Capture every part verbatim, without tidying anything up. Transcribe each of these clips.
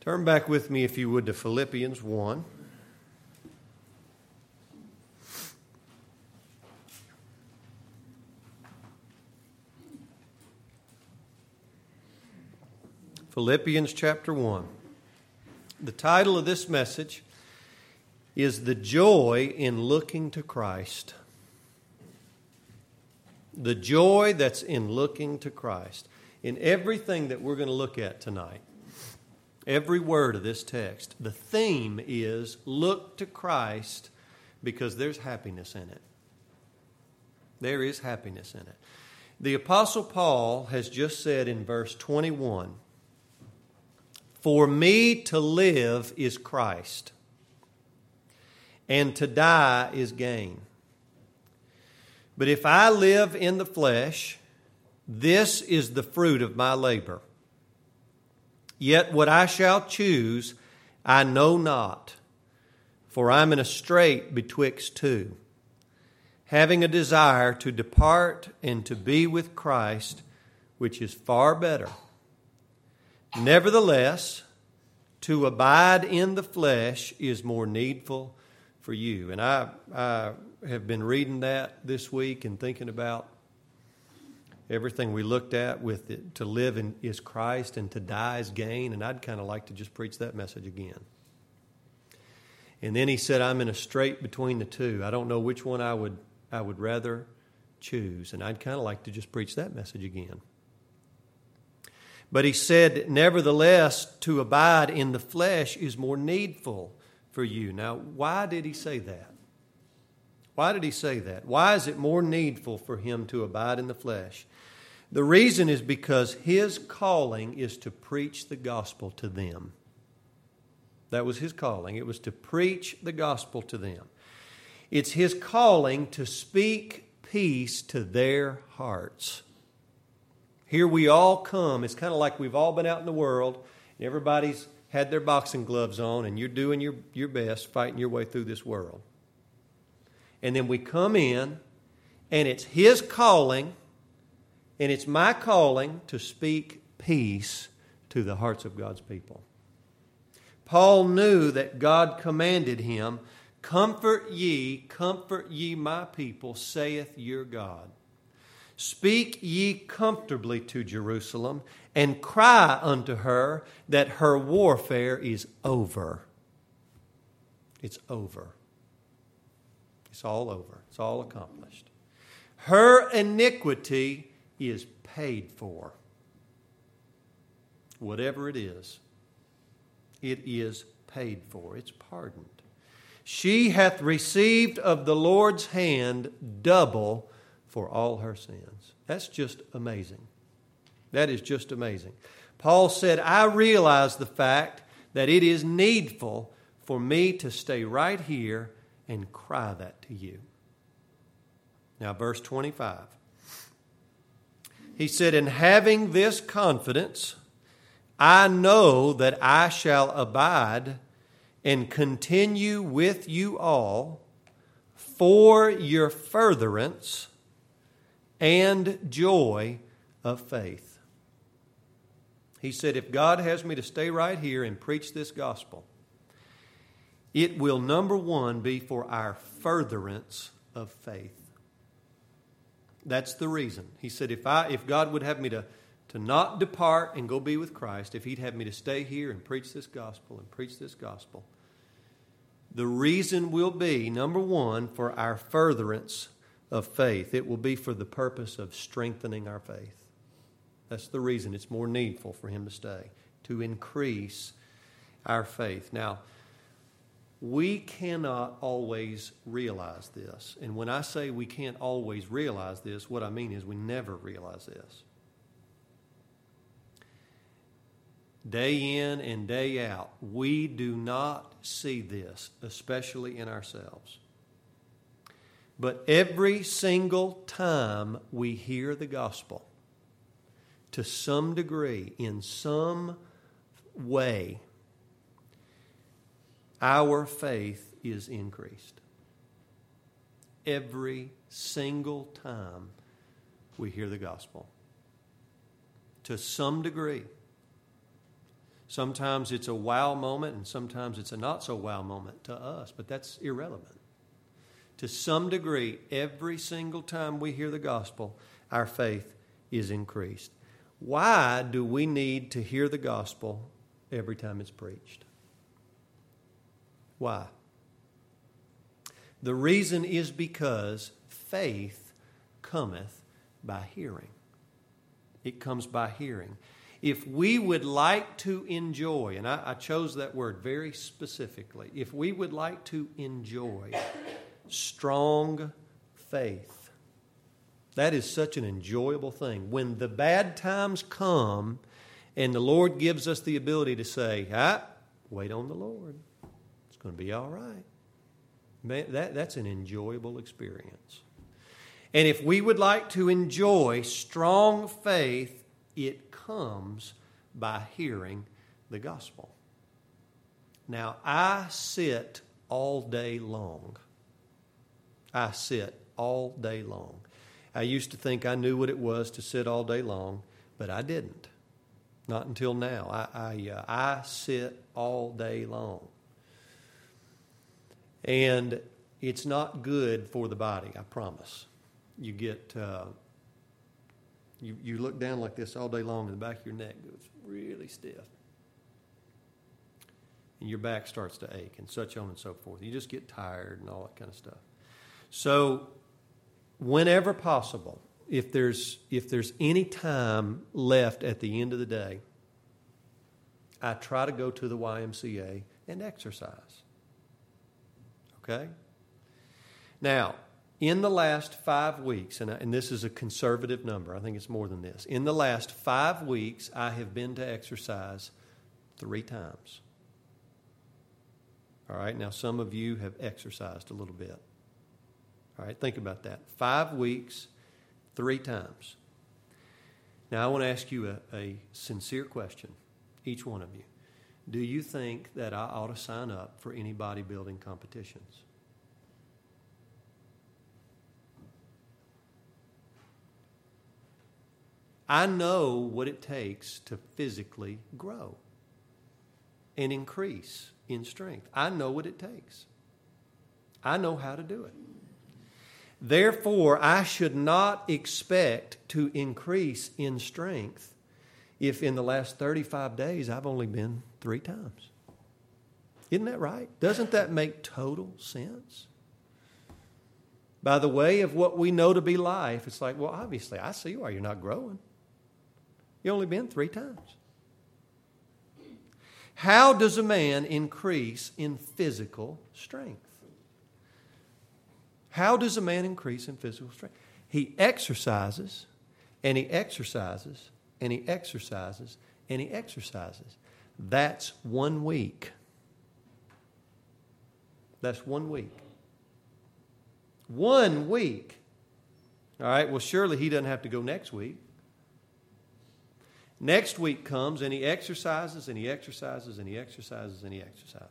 Turn back with me, if you would, to Philippians one. Philippians chapter one. The title of this message is The Joy in Looking to Christ. The joy that's in looking to Christ. In everything that we're going to look at tonight, every word of this text, the theme is look to Christ because there's happiness in it. There is happiness in it. The Apostle Paul has just said in verse twenty-one, "For me to live is Christ, and to die is gain. But if I live in the flesh, this is the fruit of my labor. Yet what I shall choose, I know not, for I am in a strait betwixt two, having a desire to depart and to be with Christ, which is far better. Nevertheless, to abide in the flesh is more needful for you." And I, I have been reading that this week and thinking about everything we looked at with it. To live in, is Christ and to die is gain. And I'd kind of like to just preach that message again. And then he said, I'm in a strait between the two. I don't know which one I would I would rather choose. And I'd kind of like to just preach that message again. But he said, nevertheless, to abide in the flesh is more needful for you. Now, why did he say that? Why did he say that? Why is it more needful for him to abide in the flesh? The reason is because his calling is to preach the gospel to them. That was his calling. It was to preach the gospel to them. It's his calling to speak peace to their hearts. Here we all come. It's kind of like we've all been out in the world, and everybody's had their boxing gloves on, and you're doing your, your best fighting your way through this world. And then we come in, and it's his calling, and it's my calling to speak peace to the hearts of God's people. Paul knew that God commanded him, "Comfort ye, comfort ye my people, saith your God. Speak ye comfortably to Jerusalem, and cry unto her that her warfare is over." It's over. It's all over. It's all accomplished. Her iniquity is paid for. Whatever it is, it is paid for. It's pardoned. She hath received of the Lord's hand double for all her sins. That's just amazing. That is just amazing. Paul said, I realize the fact that it is needful for me to stay right here and cry that to you. Now, verse twenty-five. He said, "And having this confidence, I know that I shall abide and continue with you all for your furtherance and joy of faith." He said, if God has me to stay right here and preach this gospel, it will, number one, be for our furtherance of faith. That's the reason. He said, if I, if God would have me to, to not depart and go be with Christ, if He'd have me to stay here and preach this gospel and preach this gospel, the reason will be, number one, for our furtherance of faith. It will be for the purpose of strengthening our faith. That's the reason it's more needful for him to stay, to increase our faith. Now, we cannot always realize this. And when I say we can't always realize this, what I mean is we never realize this. Day in and day out, we do not see this, especially in ourselves. But every single time we hear the gospel, to some degree, in some way, our faith is increased. Every single time we hear the gospel. To some degree. Sometimes it's a wow moment, and sometimes it's a not so wow moment to us, but that's irrelevant. To some degree, every single time we hear the gospel, our faith is increased. Why do we need to hear the gospel every time it's preached? Why? The reason is because faith cometh by hearing. It comes by hearing. If we would like to enjoy, and I, I chose that word very specifically, if we would like to enjoy strong faith, that is such an enjoyable thing. When the bad times come and the Lord gives us the ability to say, ah, wait on the Lord. It's going to be all right. Man, that, that's an enjoyable experience. And if we would like to enjoy strong faith, it comes by hearing the gospel. Now, I sit all day long. I sit all day long. I used to think I knew what it was to sit all day long, but I didn't. Not until now. I I, uh, I sit all day long. And it's not good for the body, I promise. You get, uh, you, you look down like this all day long and the back of your neck goes really stiff. And your back starts to ache and such on and so forth. You just get tired and all that kind of stuff. So whenever possible, if there's if there's any time left at the end of the day, I try to go to the Y M C A and exercise. Okay? Now, in the last five weeks, and, I, and this is a conservative number, I think it's more than this. In the last five weeks, I have been to exercise three times. All right? Now, some of you have exercised a little bit. All right, think about that. Five weeks, three times. Now, I want to ask you a, a sincere question, each one of you. Do you think that I ought to sign up for any bodybuilding competitions? I know what it takes to physically grow and increase in strength. I know what it takes. I know how to do it. Therefore, I should not expect to increase in strength if in the last thirty-five days I've only been three times. Isn't that right? Doesn't that make total sense? By the way of what we know to be life, it's like, well, obviously, I see why you're not growing. You've only been three times. How does a man increase in physical strength? How does a man increase in physical strength? He exercises, and he exercises, and he exercises, and he exercises. That's one week. That's one week. One week. All right, well, surely he doesn't have to go next week. Next week comes, and he exercises, and he exercises, and he exercises, and he exercises.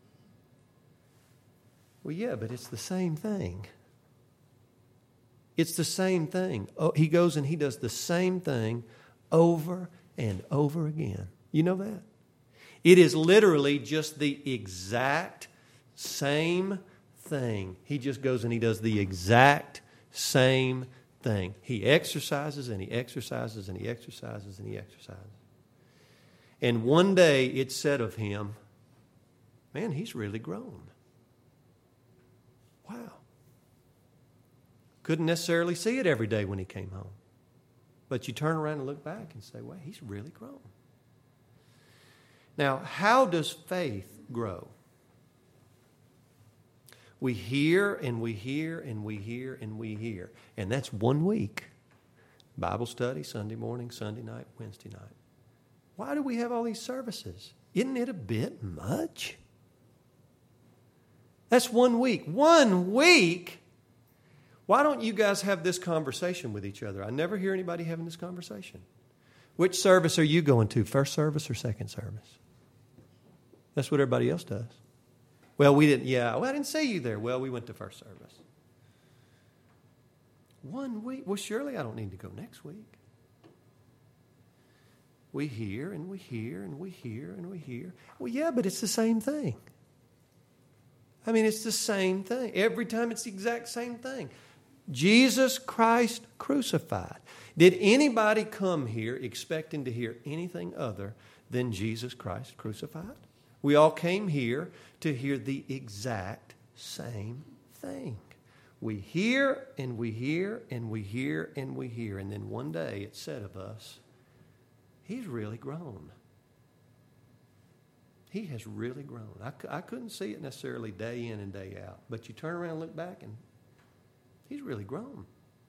Well, yeah, but it's the same thing. It's the same thing. Oh, he goes and he does the same thing over and over again. You know that? It is literally just the exact same thing. He just goes and he does the exact same thing. He exercises and he exercises and he exercises and he exercises. And one day it's said of him, man, he's really grown. Wow. Couldn't necessarily see it every day when he came home. But you turn around and look back and say, wow, he's really grown. Now, how does faith grow? We hear and we hear and we hear and we hear. And that's one week. Bible study, Sunday morning, Sunday night, Wednesday night. Why do we have all these services? Isn't it a bit much? That's one week. One week? Why don't you guys have this conversation with each other? I never hear anybody having this conversation. Which service are you going to? First service or second service? That's what everybody else does. Well, we didn't, yeah, well, I didn't see you there. Well, we went to first service. One week? Well, surely I don't need to go next week. We hear and we hear and we hear and we hear. Well, yeah, but it's the same thing. I mean, it's the same thing. Every time it's the exact same thing. Jesus Christ crucified. Did anybody come here expecting to hear anything other than Jesus Christ crucified? We all came here to hear the exact same thing. We hear and we hear and we hear and we hear. And then one day it's said of us, he's really grown. He has really grown. I, I couldn't see it necessarily day in and day out. But you turn around and look back and he's really grown.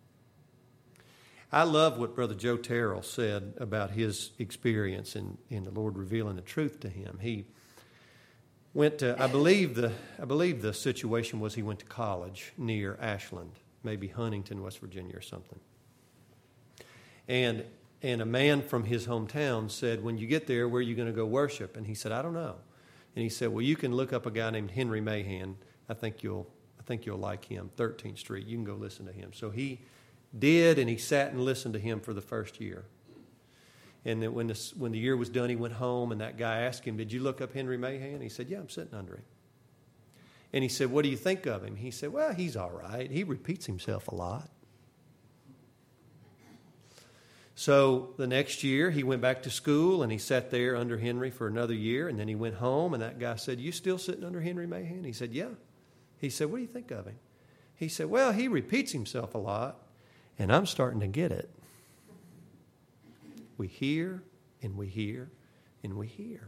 I love what Brother Joe Terrell said about his experience in, in the Lord revealing the truth to him. He went to, I believe the I believe the situation was he went to college near Ashland, maybe Huntington, West Virginia or something. And and a man from his hometown said, when you get there, where are you going to go worship? And he said, I don't know. And he said, well, you can look up a guy named Henry Mahan. I think you'll I think you'll like him, thirteenth Street. You can go listen to him. So he did, and he sat and listened to him for the first year. And then when the, when the year was done, he went home, and that guy asked him, did you look up Henry Mahan? He said, yeah, I'm sitting under him. And he said, what do you think of him? He said, well, he's all right. He repeats himself a lot. So the next year, he went back to school, and he sat there under Henry for another year, and then he went home, and that guy said, you still sitting under Henry Mahan? He said, yeah. He said, what do you think of him? He said, well, he repeats himself a lot, and I'm starting to get it. We hear, and we hear, and we hear.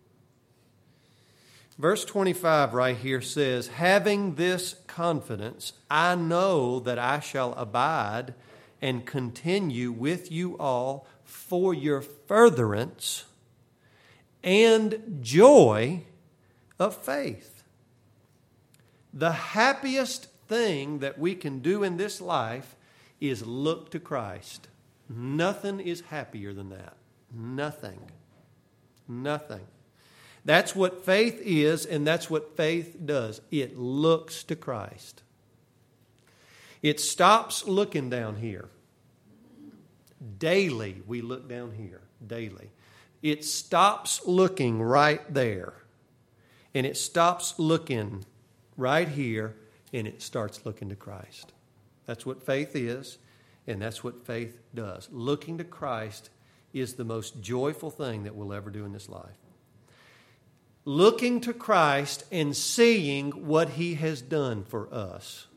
Verse twenty-five right here says, having this confidence, I know that I shall abide and continue with you all for your furtherance and joy of faith. The happiest thing that we can do in this life is look to Christ. Nothing is happier than that. Nothing. Nothing. That's what faith is, and that's what faith does. It looks to Christ. It stops looking down here. Daily, we look down here. Daily. It stops looking right there. And it stops looking right here, and it starts looking to Christ. That's what faith is, and that's what faith does. Looking to Christ is the most joyful thing that we'll ever do in this life. Looking to Christ and seeing what He has done for us.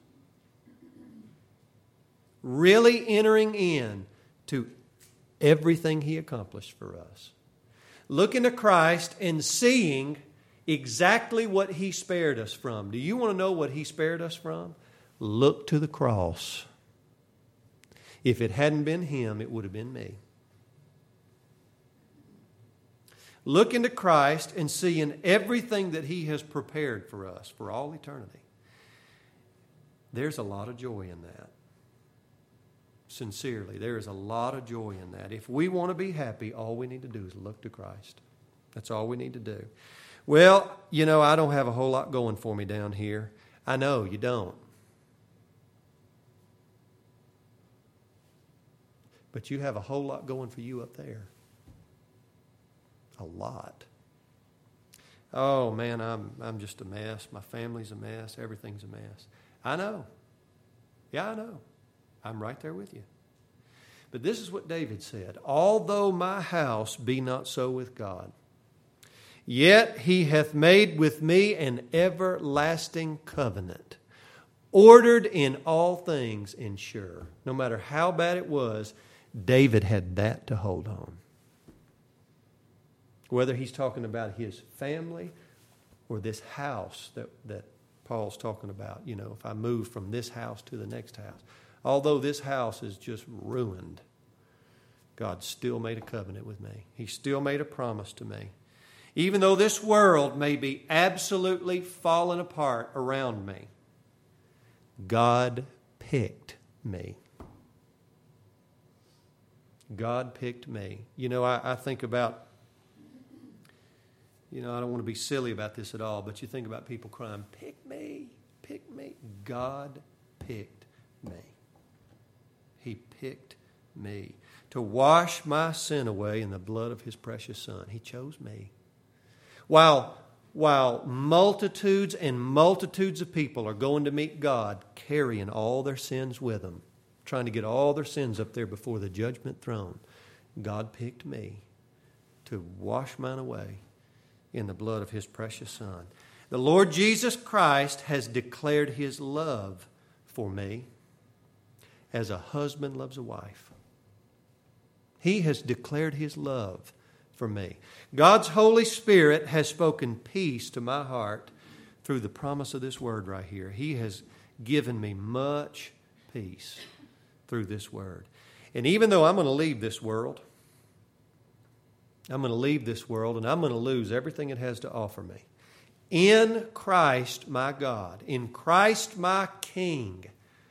Really entering in to everything He accomplished for us. Looking to Christ and seeing exactly what He spared us from. Do you want to know what He spared us from? Look to the cross. If it hadn't been Him, it would have been me. Look into Christ and seeing everything that He has prepared for us for all eternity. There's a lot of joy in that. Sincerely, there is a lot of joy in that. If we want to be happy, all we need to do is look to Christ. That's all we need to do. Well, you know, I don't have a whole lot going for me down here. I know you don't. But you have a whole lot going for you up there. A lot. Oh, man, I'm I'm just a mess. My family's a mess. Everything's a mess. I know. Yeah, I know. I'm right there with you. But this is what David said. Although my house be not so with God, yet He hath made with me an everlasting covenant, ordered in all things and sure. No matter how bad it was, David had that to hold on. Whether he's talking about his family or this house that, that Paul's talking about. You know, if I move from this house to the next house. Although this house is just ruined, God still made a covenant with me. He still made a promise to me. Even though this world may be absolutely falling apart around me, God picked me. God picked me. You know, I, I think about, you know, I don't want to be silly about this at all, but you think about people crying, pick me, pick me. God picked me. He picked me. to wash my sin away in the blood of His precious Son. He chose me. While, while multitudes and multitudes of people are going to meet God, carrying all their sins with them, trying to get all their sins up there before the judgment throne, God picked me to wash mine away in the blood of His precious Son. The Lord Jesus Christ has declared His love for me as a husband loves a wife. He has declared His love for me. God's Holy Spirit has spoken peace to my heart through the promise of this word right here. He has given me much peace through this word. And even though I'm going to leave this world, I'm going to leave this world and I'm going to lose everything it has to offer me, in Christ my God, in Christ my King,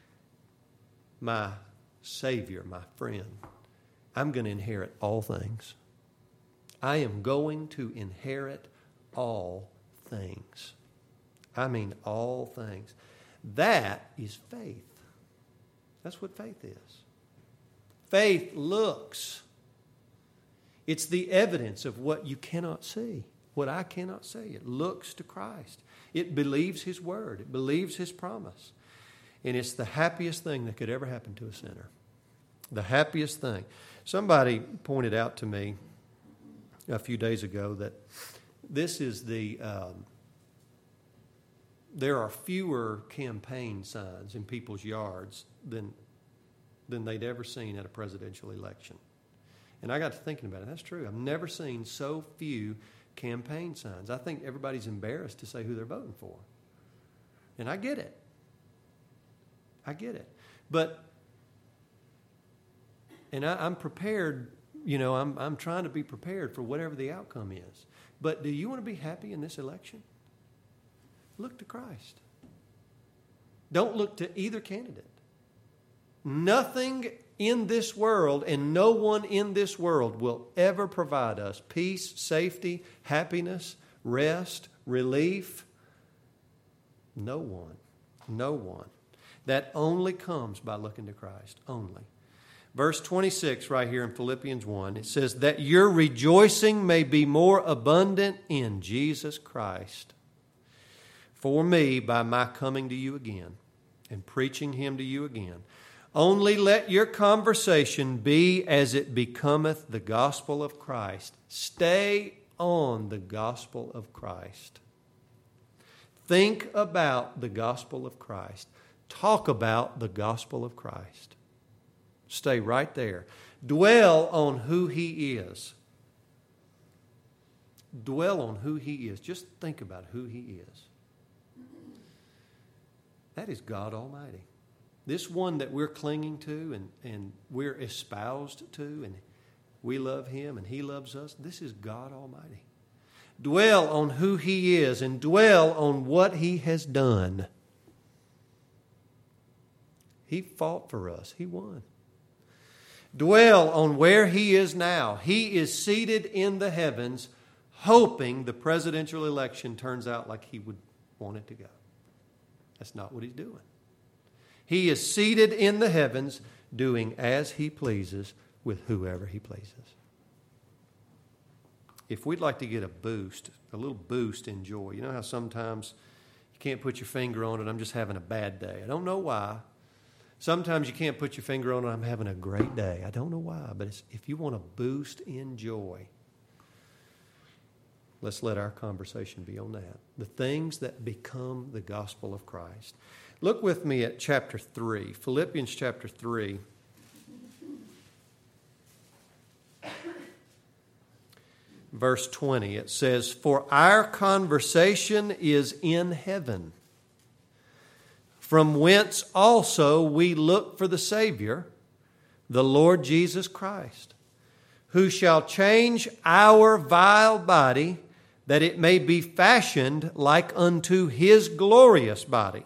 my Savior, my friend, I'm going to inherit all things. I am going to inherit all things. I mean all things. That is faith. That's what faith is. Faith looks. It's the evidence of what you cannot see, what I cannot see. It looks to Christ. It believes His word. It believes His promise. And it's the happiest thing that could ever happen to a sinner. The happiest thing. Somebody pointed out to me a few days ago that this is the, um, there are fewer campaign signs in people's yards than, than they'd ever seen at a presidential election. And I got to thinking about it. That's true. I've never seen so few campaign signs. I think everybody's embarrassed to say who they're voting for. And I get it. I get it. But, and I, I'm prepared, you know, I'm, I'm trying to be prepared for whatever the outcome is. But do you want to be happy in this election? Look to Christ. Don't look to either candidate. Nothing in this world and no one in this world will ever provide us peace, safety, happiness, rest, relief. No one. No one. That only comes by looking to Christ. Only. Verse twenty-six right here in Philippians one, it says, that your rejoicing may be more abundant in Jesus Christ. For me, by my coming to you again and preaching Him to you again, only let your conversation be as it becometh the gospel of Christ. Stay on the gospel of Christ. Think about the gospel of Christ. Talk about the gospel of Christ. Stay right there. Dwell on who He is. Dwell on who He is. Just think about who He is. That is God Almighty. This one that we're clinging to and, and we're espoused to, and we love Him and He loves us, this is God Almighty. Dwell on who He is and dwell on what He has done. He fought for us. He won. Dwell on where He is now. He is seated in the heavens, hoping the presidential election turns out like He would want it to go. That's not what He's doing. He is seated in the heavens, doing as He pleases with whoever He pleases. If we'd like to get a boost, a little boost in joy, you know how sometimes you can't put your finger on it, I'm just having a bad day. I don't know why. Sometimes you can't put your finger on it, I'm having a great day. I don't know why, but it's, if you want a boost in joy, let's let our conversation be on that. The things that become the gospel of Christ. Look with me at chapter three, Philippians chapter three. Verse twenty, it says, for our conversation is in heaven, from whence also we look for the Savior, the Lord Jesus Christ, who shall change our vile body, that it may be fashioned like unto His glorious body,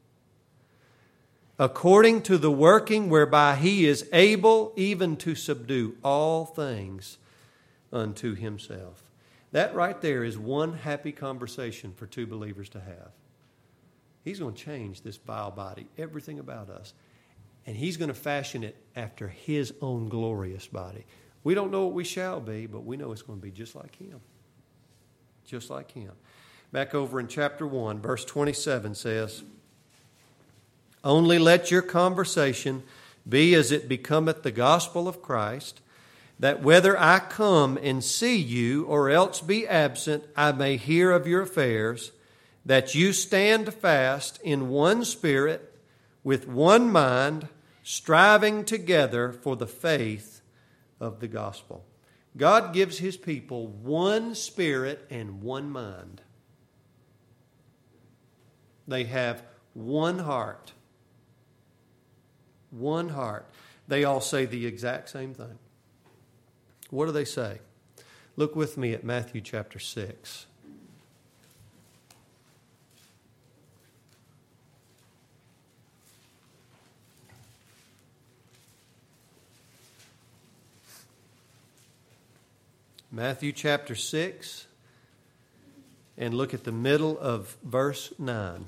according to the working whereby He is able even to subdue all things unto Himself. That right there is one happy conversation for two believers to have. He's going to change this vile body, everything about us. And He's going to fashion it after His own glorious body. We don't know what we shall be, but we know it's going to be just like Him. Just like Him. Back over in chapter one, verse twenty-seven says, "Only let your conversation be as it becometh the gospel of Christ, that whether I come and see you or else be absent, I may hear of your affairs, that you stand fast in one spirit, with one mind, striving together for the faith of the gospel." God gives His people one spirit and one mind. They have one heart. One heart. They all say the exact same thing. What do they say? Look with me at Matthew chapter six. Matthew chapter six, and look at the middle of verse nine.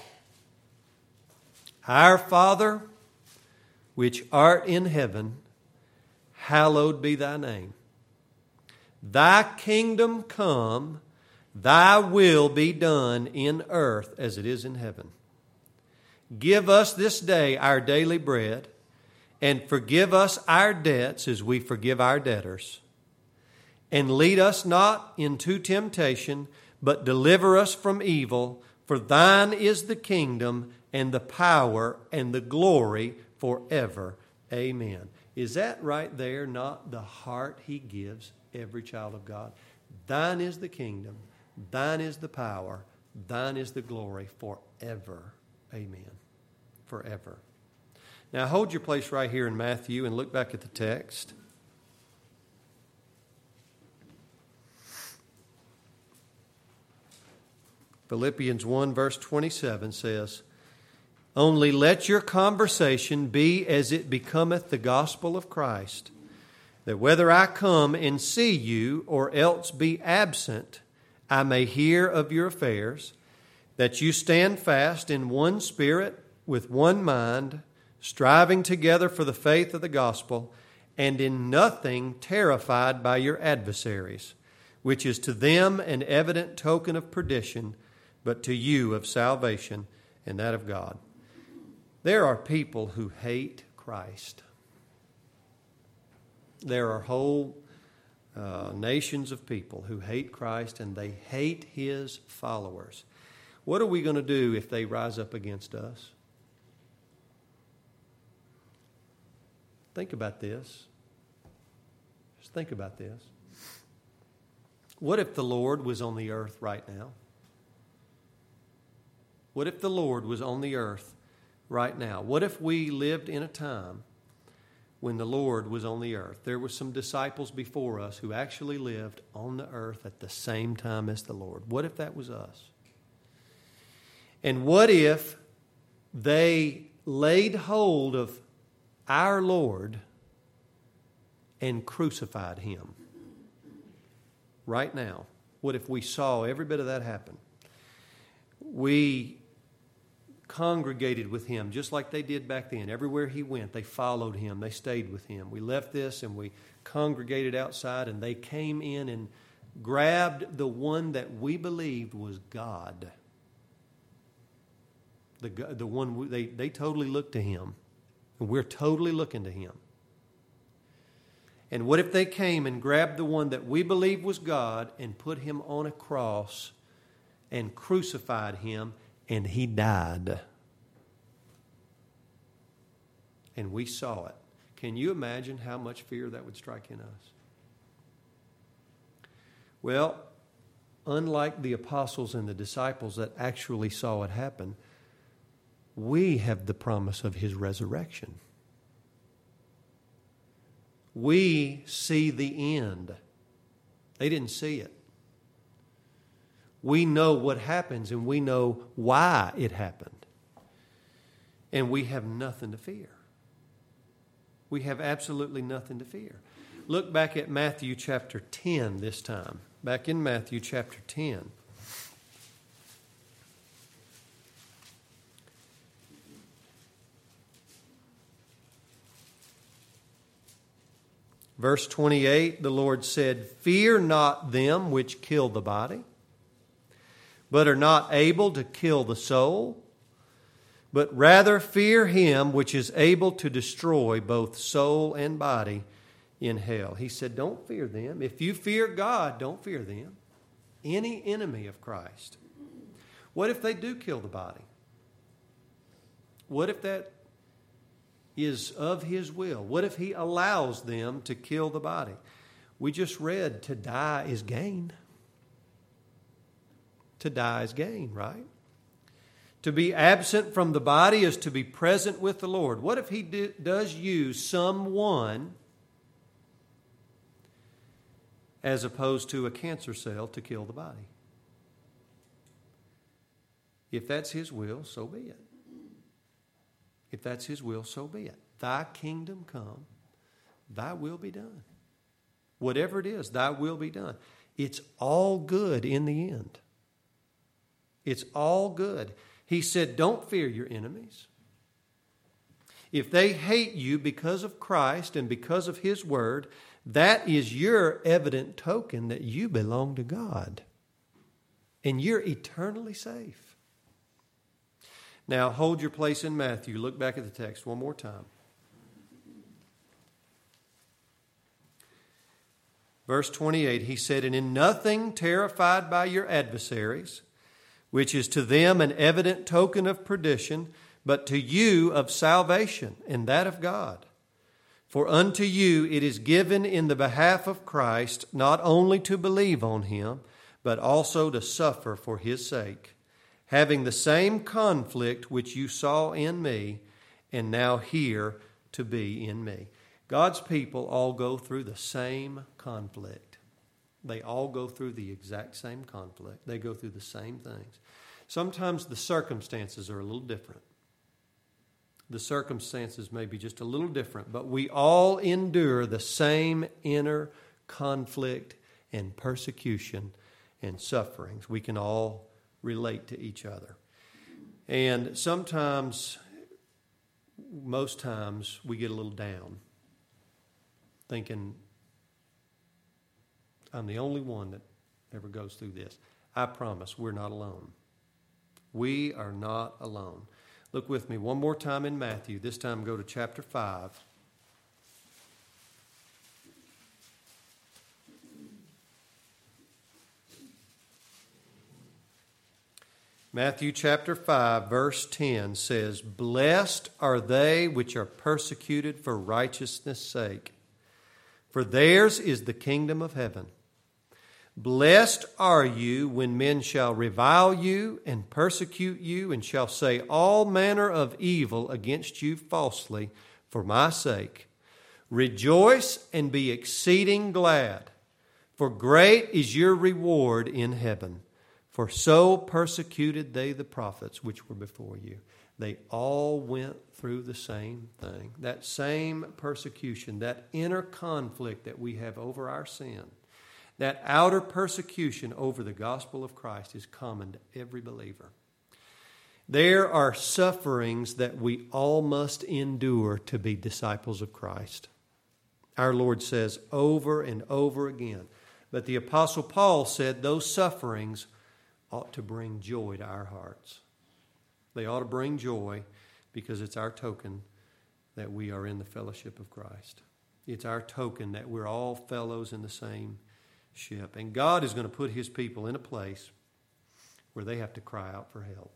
"Our Father, which art in heaven, hallowed be thy name. Thy kingdom come, thy will be done in earth as it is in heaven. Give us this day our daily bread, and forgive us our debts as we forgive our debtors. And lead us not into temptation, but deliver us from evil. For thine is the kingdom and the power and the glory forever. Amen." Is that right there not the heart He gives every child of God? Thine is the kingdom, thine is the power, thine is the glory forever. Amen. Forever. Now hold your place right here in Matthew and look back at the text. Philippians one verse twenty-seven says, "Only let your conversation be as it becometh the gospel of Christ, that whether I come and see you or else be absent, I may hear of your affairs, that you stand fast in one spirit, with one mind, striving together for the faith of the gospel, and in nothing terrified by your adversaries, which is to them an evident token of perdition, but to you of salvation and that of God." There are people who hate Christ. There are whole uh, nations of people who hate Christ, and they hate His followers. What are we going to do if they rise up against us? Think about this. Just think about this. What if the Lord was on the earth right now? What if the Lord was on the earth right now? What if we lived in a time when the Lord was on the earth? There were some disciples before us who actually lived on the earth at the same time as the Lord. What if that was us? And what if they laid hold of our Lord and crucified Him right now? What if we saw every bit of that happen? We congregated with Him just like they did back then. Everywhere He went, they followed Him. They stayed with Him. We left this and we congregated outside, and they came in and grabbed the one that we believed was God. The, the one they, they totally looked to Him. And we're totally looking to Him. And what if they came and grabbed the one that we believed was God and put Him on a cross and crucified Him, and He died? And we saw it. Can you imagine how much fear that would strike in us? Well, unlike the apostles and the disciples that actually saw it happen, we have the promise of His resurrection. We see the end. They didn't see it. We know what happens, and we know why it happened. And we have nothing to fear. We have absolutely nothing to fear. Look back at Matthew chapter ten this time. Back in Matthew chapter ten. Verse twenty-eight, the Lord said, "Fear not them which kill the body, but are not able to kill the soul, but rather fear him which is able to destroy both soul and body in hell." He said, don't fear them. If you fear God, don't fear them. Any enemy of Christ. What if they do kill the body? What if that is of His will? What if He allows them to kill the body? We just read, to die is gain. To die is gain, right? To be absent from the body is to be present with the Lord. What if He do, does use someone as opposed to a cancer cell to kill the body? If that's His will, so be it. If that's His will, so be it. Thy kingdom come, thy will be done. Whatever it is, thy will be done. It's all good in the end. It's all good. He said, don't fear your enemies. If they hate you because of Christ and because of His word, that is your evident token that you belong to God. And you're eternally safe. Now, hold your place in Matthew. Look back at the text one more time. Verse twenty-eight, He said, "And in nothing terrified by your adversaries, which is to them an evident token of perdition, but to you of salvation, and that of God. For unto you it is given in the behalf of Christ not only to believe on Him, but also to suffer for His sake, having the same conflict which you saw in me, and now hear to be in me." God's people all go through the same conflict. They all go through the exact same conflict. They go through the same things. Sometimes the circumstances are a little different. The circumstances may be just a little different, but we all endure the same inner conflict and persecution and sufferings. We can all relate to each other. And sometimes, most times, we get a little down, thinking, I'm the only one that ever goes through this. I promise we're not alone. We are not alone. Look with me one more time in Matthew. This time go to chapter five. Matthew chapter five, verse ten says, "Blessed are they which are persecuted for righteousness' sake, for theirs is the kingdom of heaven. Blessed are you when men shall revile you and persecute you, and shall say all manner of evil against you falsely for my sake. Rejoice and be exceeding glad, for great is your reward in heaven. For so persecuted they the prophets which were before you." They all went through the same thing. That same persecution, that inner conflict that we have over our sin, that outer persecution over the gospel of Christ is common to every believer. There are sufferings that we all must endure to be disciples of Christ. Our Lord says over and over again. But the Apostle Paul said those sufferings ought to bring joy to our hearts. They ought to bring joy because it's our token that we are in the fellowship of Christ. It's our token that we're all fellows in the same ship. And God is going to put His people in a place where they have to cry out for help.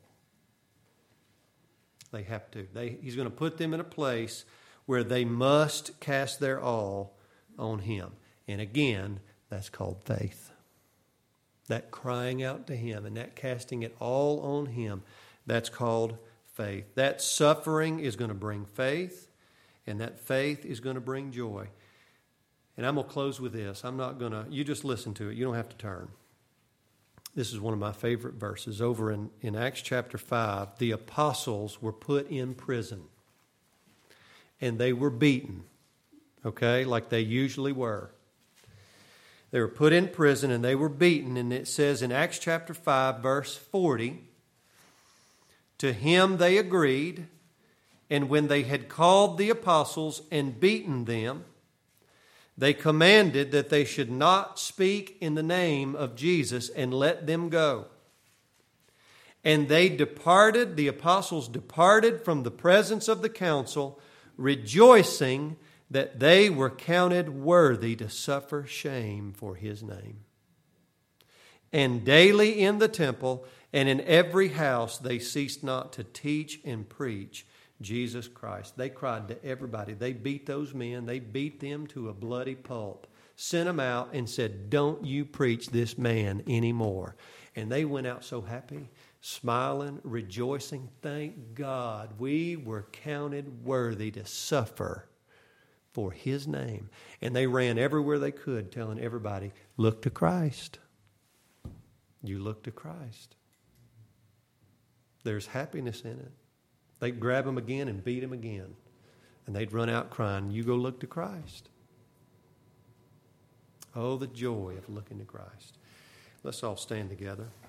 They have to. They, he's going to put them in a place where they must cast their all on Him. And again, that's called faith. That crying out to Him and that casting it all on Him, that's called faith. That suffering is going to bring faith, and that faith is going to bring joy. And I'm going to close with this. I'm not going to, you just listen to it. You don't have to turn. This is one of my favorite verses. Over in, in Acts chapter five, the apostles were put in prison. And they were beaten, okay, like they usually were. They were put in prison and they were beaten. And it says in Acts chapter five, verse forty, "To him they agreed, and when they had called the apostles and beaten them, They commanded that they should not speak in the name of Jesus and let them go. And they departed, the apostles departed from the presence of the council, rejoicing that they were counted worthy to suffer shame for his name. And daily in the temple and in every house they ceased not to teach and preach Jesus Christ. They cried to everybody. They beat those men. They beat them to a bloody pulp. Sent them out and said, don't you preach this man anymore. And they went out so happy, smiling, rejoicing. Thank God we were counted worthy to suffer for his name. And they ran everywhere they could, telling everybody, look to Christ. You look to Christ. There's happiness in it. They'd grab him again and beat him again. And they'd run out crying, you go look to Christ. Oh, the joy of looking to Christ. Let's all stand together.